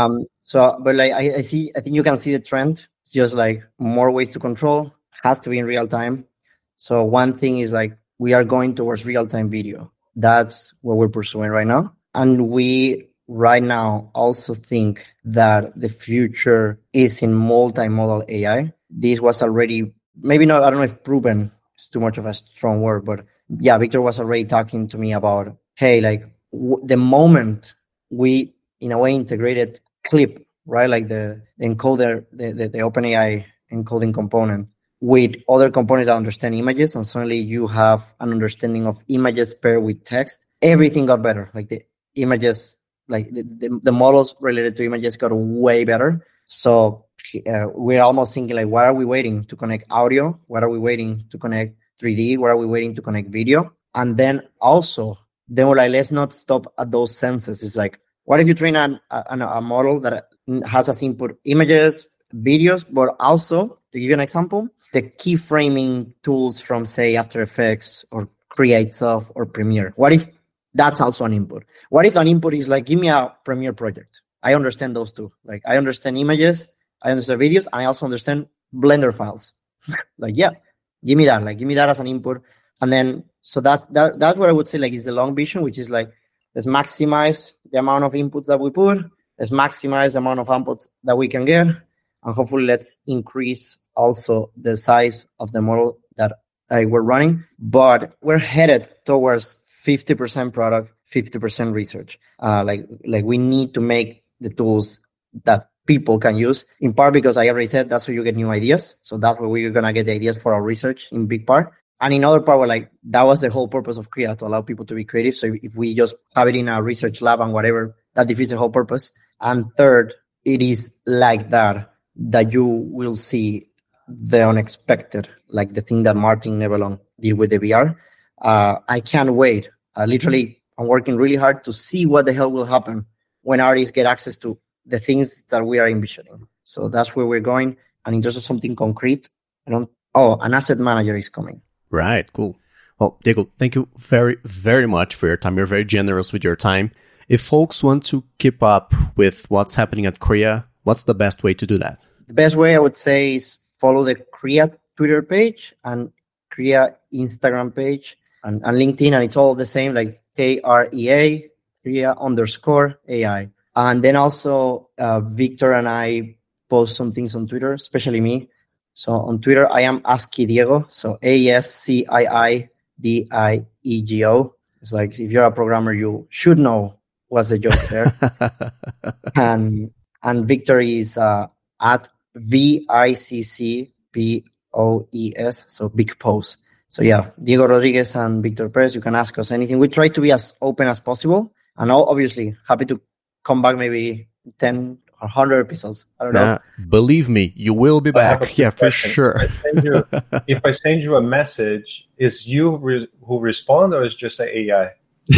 But like I think you can see the trend. It's just like more ways to control, has to be in real time. So one thing is like we are going towards real-time video. That's what we're pursuing right now. And we right now also think that the future is in multimodal AI. This was already, maybe not, I don't know if proven, it's too much of a strong word, but yeah, Victor was already talking to me about, hey, like the moment we, in a way, integrated Clip, right? Like the encoder, the OpenAI encoding component with other components that understand images, and suddenly you have an understanding of images paired with text. Everything got better. Like the images, like the models related to images got way better. So we're almost thinking like, why are we waiting to connect audio? What are we waiting to connect 3D? What are we waiting to connect video? And then we're like, let's not stop at those senses. It's like, what if you train a model that has as input images, videos, but also, to give you an example, the keyframing tools from, say, After Effects or Create Self or Premiere. What if that's also an input? What if an input is like, give me a Premiere project? I understand those two. Like, I understand images, I understand videos, and I also understand Blender files. Like, yeah, give me that. Like, give me that as an input. And then, so that's what I would say, like, is the long vision, which is like, let's maximize the amount of inputs that we put. Let's maximize the amount of outputs that we can get. And hopefully let's increase also the size of the model that we're running. But we're headed towards 50% product, 50% research. Like we need to make the tools that people can use, in part because I already said that's where you get new ideas. So that's where we're going to get the ideas for our research in big part. And in other part, we're like, that was the whole purpose of Kria, to allow people to be creative. So if we just have it in a research lab and whatever, that defeats the whole purpose. And third, it is like that you will see the unexpected, like the thing that Martin Nebelong did with the VR. I can't wait. Literally, I'm working really hard to see what the hell will happen when artists get access to the things that we are envisioning. So that's where we're going. And in terms of something concrete, an asset manager is coming. Right, cool. Well, Diego, thank you very, very much for your time. You're very generous with your time. If folks want to keep up with what's happening at Kria, what's the best way to do that? The best way, I would say, is follow the Kria Twitter page and Kria Instagram page and LinkedIn, and it's all the same, like KREA, Kria_AI. And then also, Victor and I post some things on Twitter, especially me. So on Twitter, I am Aski Diego. So ASCIIDIEGO. It's like, if you're a programmer, you should know what's the joke there. And and Victor is at VICCPOES, so Big Pose. So yeah, Diego Rodriguez and Victor Perez, you can ask us anything. We try to be as open as possible, and obviously happy to come back maybe 10 or 100 episodes. I don't know. Believe me, you will be back. Yeah, for sure. If I send you a message, is you who respond, or is just an AI?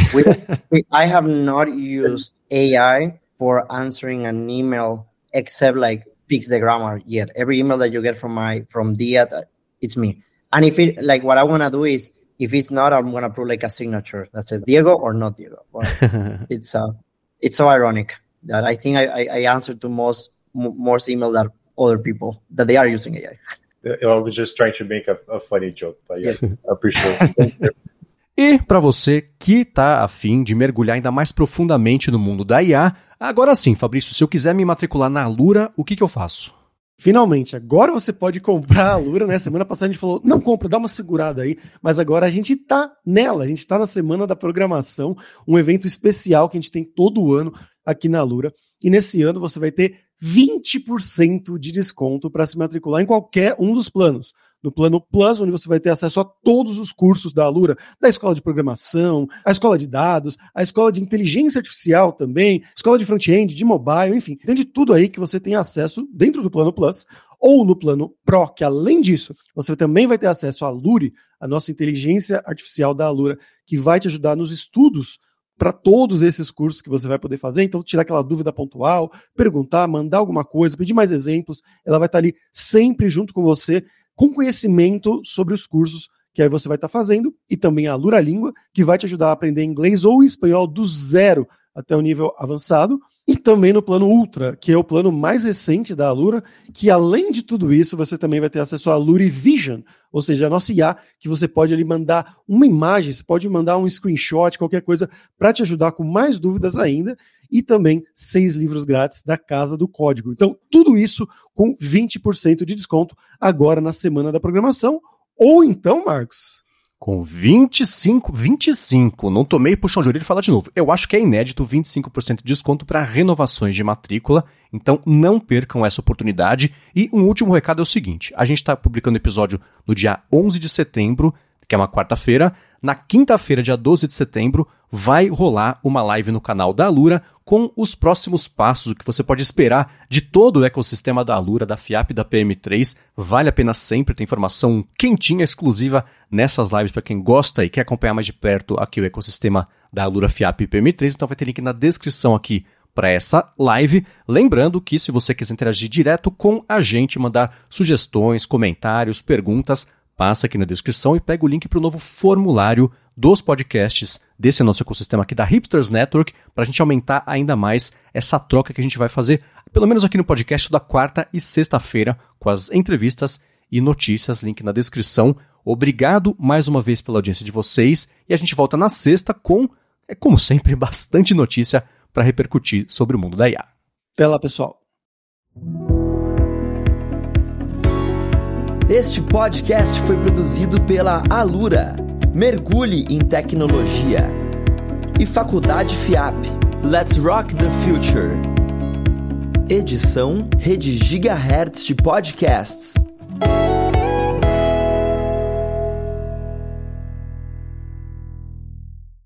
I have not used AI for answering an email except like fix the grammar yet. Every email that you get from Dia, it's me. And if it like what I want to do is, if it's not, I'm going to put like a signature that says Diego or not Diego. Well, it's so ironic that I think I answered to more emails than other people that they are using AI. I was just trying to make a funny joke, but yeah, I appreciate it. E para você que está a fim de mergulhar ainda mais profundamente no mundo da IA, agora sim, Fabrício, se eu quiser me matricular na Alura, o que eu faço? Finalmente, agora você pode comprar a Alura, né? Semana passada a gente falou, não compra, dá uma segurada aí, mas agora a gente tá nela, a gente tá na Semana da Programação, um evento especial que a gente tem todo ano aqui na Alura, e nesse ano você vai ter 20% de desconto para se matricular em qualquer um dos planos. No plano Plus, onde você vai ter acesso a todos os cursos da Alura, da Escola de Programação, a Escola de Dados, a Escola de Inteligência Artificial também, Escola de Front-End, de Mobile, enfim, tem de tudo aí que você tem acesso dentro do plano Plus, ou no plano Pro, que além disso, você também vai ter acesso à Aluri, a nossa inteligência artificial da Alura, que vai te ajudar nos estudos para todos esses cursos que você vai poder fazer. Então, tirar aquela dúvida pontual, perguntar, mandar alguma coisa, pedir mais exemplos, ela vai estar ali sempre junto com você, com conhecimento sobre os cursos que aí você vai estar fazendo, e também a Alura Língua, que vai te ajudar a aprender inglês ou espanhol do zero até o nível avançado, e também no plano Ultra, que é o plano mais recente da Alura, que além de tudo isso, você também vai ter acesso à Alura Vision, ou seja, a nossa IA, que você pode ali mandar uma imagem, você pode mandar um screenshot, qualquer coisa, para te ajudar com mais dúvidas ainda, e também 6 livros grátis da Casa do Código. Então, tudo isso com 20% de desconto agora na Semana da Programação, ou então, Marcos... Com 25, não tomei puxão de orelha e falar de novo. Eu acho que é inédito 25% de desconto para renovações de matrícula, então não percam essa oportunidade. E um último recado é o seguinte, a gente está publicando o episódio no dia 11 de setembro, que é uma quarta-feira. Na quinta-feira, dia 12 de setembro, vai rolar uma live no canal da Alura com os próximos passos, o que você pode esperar de todo o ecossistema da Alura, da FIAP e da PM3. Vale a pena sempre ter informação quentinha, exclusiva nessas lives para quem gosta e quer acompanhar mais de perto aqui o ecossistema da Alura, FIAP e PM3. Então vai ter link na descrição aqui para essa live. Lembrando que se você quiser interagir direto com a gente, mandar sugestões, comentários, perguntas, passa aqui na descrição e pega o link para o novo formulário dos podcasts desse nosso ecossistema aqui da Hipsters Network, para a gente aumentar ainda mais essa troca que a gente vai fazer, pelo menos aqui no podcast, da quarta e sexta-feira, com as entrevistas e notícias, link na descrição. Obrigado mais uma vez pela audiência de vocês, e a gente volta na sexta com, como sempre, bastante notícia para repercutir sobre o mundo da IA. Até lá, pessoal. Este podcast foi produzido pela Alura, Mergulhe em Tecnologia, e Faculdade FIAP. Let's Rock the Future. Edição Rede Gigahertz de Podcasts.